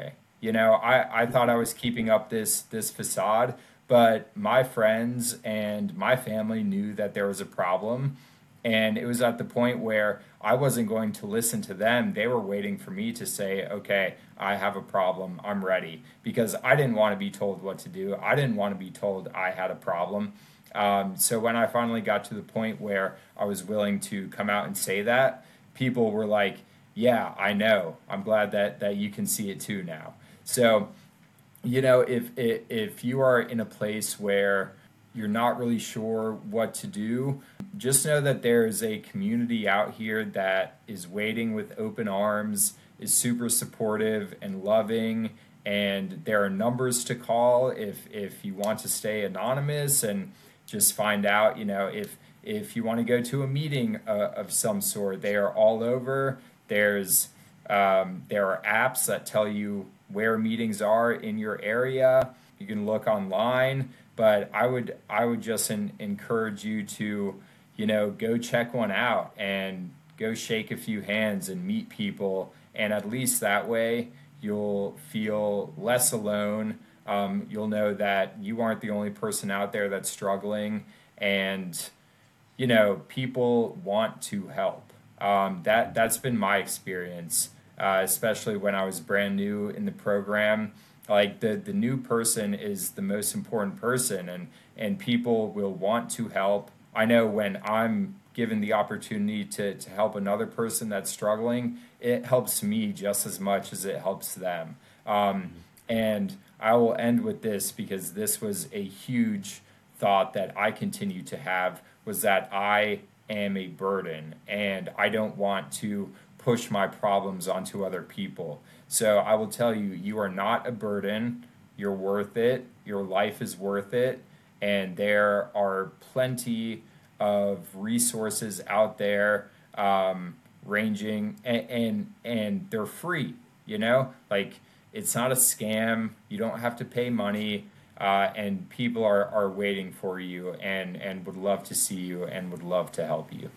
You know, I, I thought I was keeping up this this facade, but my friends and my family knew that there was a problem. And it was at the point where I wasn't going to listen to them. They were waiting for me to say, okay, I have a problem. I'm ready. Because I didn't want to be told what to do. I didn't want to be told I had a problem. Um, so when I finally got to the point where I was willing to come out and say that, people were like, yeah, I know. I'm glad that, that you can see it too now. So, you know, if, if, if you are in a place where you're not really sure what to do, just know that there is a community out here that is waiting with open arms, is super supportive and loving, and there are numbers to call if if you want to stay anonymous and just find out, you know, if if you want to go to a meeting uh, of some sort. They are all over. There's um, there are apps that tell you where meetings are in your area. You can look online. But I would I would just in, encourage you to, you know, go check one out and go shake a few hands and meet people. And at least that way you'll feel less alone. Um, you'll know that you aren't the only person out there that's struggling. And, you know, people want to help. Um, that, that's been my experience, uh, especially when I was brand new in the program. Like the, the new person is the most important person, and, and people will want to help. I know when I'm given the opportunity to, to help another person that's struggling, it helps me just as much as it helps them. Um, and I will end with this because this was a huge thought that I continue to have, was that I am a burden and I don't want to push my problems onto other people. So I will tell you, you are not a burden. You're worth it. Your life is worth it. And there are plenty of resources out there, um, ranging, and, and and they're free. You know, like it's not a scam. You don't have to pay money, uh, and people are, are waiting for you and and would love to see you and would love to help you.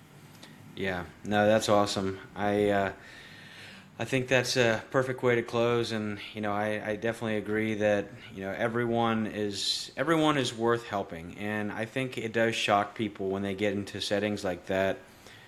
Yeah, no, that's awesome. I uh, I think that's a perfect way to close, and you know, I, I definitely agree that you know everyone is everyone is worth helping, and I think it does shock people when they get into settings like that.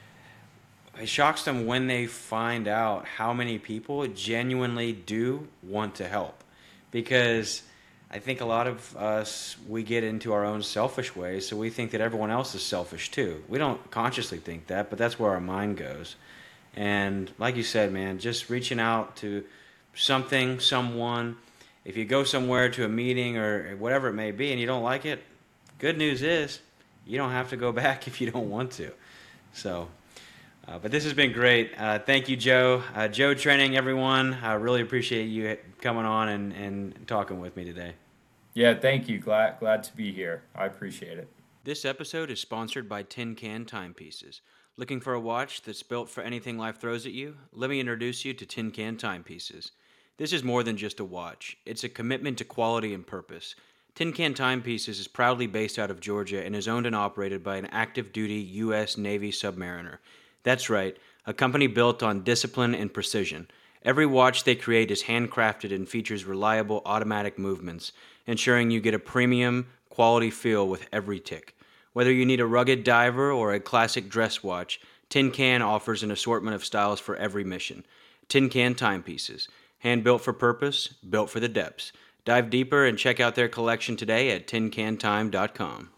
It shocks them when they find out how many people genuinely do want to help, because I think a lot of us, we get into our own selfish ways, so we think that everyone else is selfish too. We don't consciously think that, but that's where our mind goes. And like you said, man, just reaching out to something, someone. If you go somewhere to a meeting or whatever it may be and you don't like it, good news is you don't have to go back if you don't want to. So, uh, but this has been great. Uh, thank you, Joe. Uh, Joe Trenning, everyone. I really appreciate you coming on and, and talking with me today. Yeah, thank you. Glad glad to be here. I appreciate it. This episode is sponsored by Tin Can Timepieces. Looking for a watch that's built for anything life throws at you? Let me introduce you to Tin Can Timepieces. This is more than just a watch. It's a commitment to quality and purpose. Tin Can Timepieces is proudly based out of Georgia and is owned and operated by an active-duty U S Navy submariner. That's right, a company built on discipline and precision. Every watch they create is handcrafted and features reliable automatic movements, ensuring you get a premium, quality feel with every tick. Whether you need a rugged diver or a classic dress watch, Tin Can offers an assortment of styles for every mission. Tin Can Timepieces, hand-built for purpose, built for the depths. Dive deeper and check out their collection today at tin can time dot com.